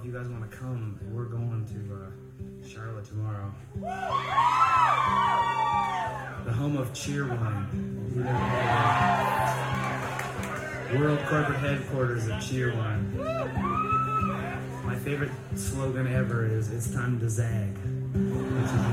you guys want to come. We're going to Charlotte tomorrow. The home of Cheerwine. World corporate headquarters of Cheerwine. My favorite slogan ever is "It's time to zag." Which is,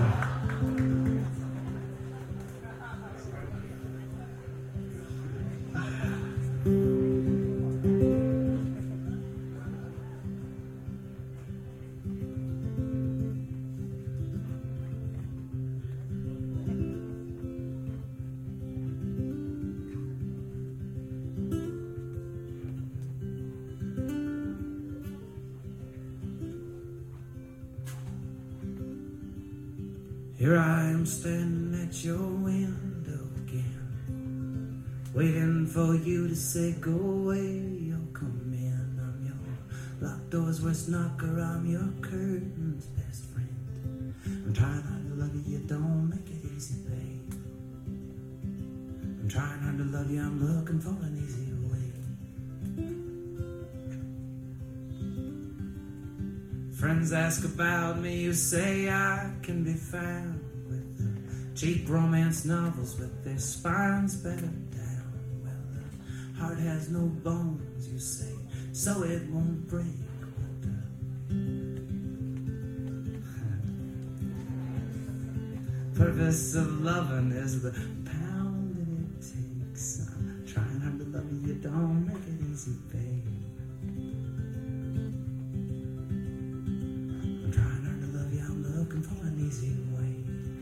here I am standing at your window again, waiting for you to say go away. You'll come in. I'm your locked doors worst knocker. I'm your curtain's best friend. I'm trying hard to love you. You don't make it easy, babe. I'm trying hard to love you. I'm looking for an easy way. Friends ask about me, you say I can be found with the cheap romance novels with their spines better down. Well, the heart has no bones, you say, so it won't break. But purpose of loving is the pound that it takes. I'm trying hard to love you, you don't make it easy, babe. Looking for an easy way.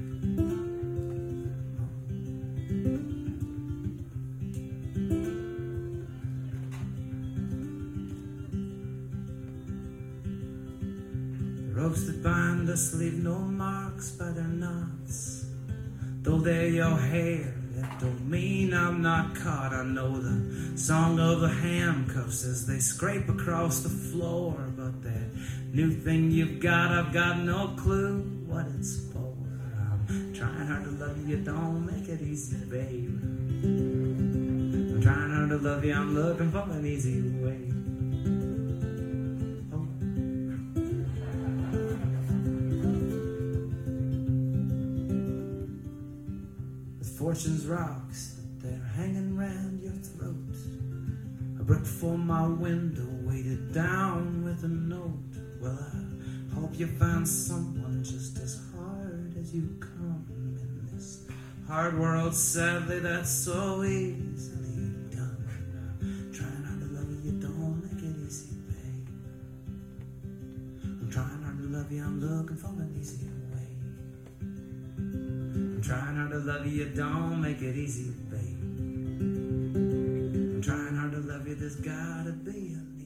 The ropes that bind us leave no marks by their knots. Though they're your hair, that don't mean I'm not caught. I know the song of the handcuffs as they scrape across the floor, but that new thing you've got, I've got no clue what it's for. I'm trying hard to love you, you don't make it easy, babe. I'm trying hard to love you, I'm looking for an easy way. Oh. With fortune's rocks, they're hanging round your throat. A brick for my window, weighted down with a note. Well, I hope you find someone just as hard as you come in this hard world. Sadly, that's so easily done. I'm trying hard to love you, you don't make it easy, babe. I'm trying hard to love you, I'm looking for an easy way. I'm trying hard to love you, you don't make it easy, babe. I'm trying hard to love you, there's gotta be an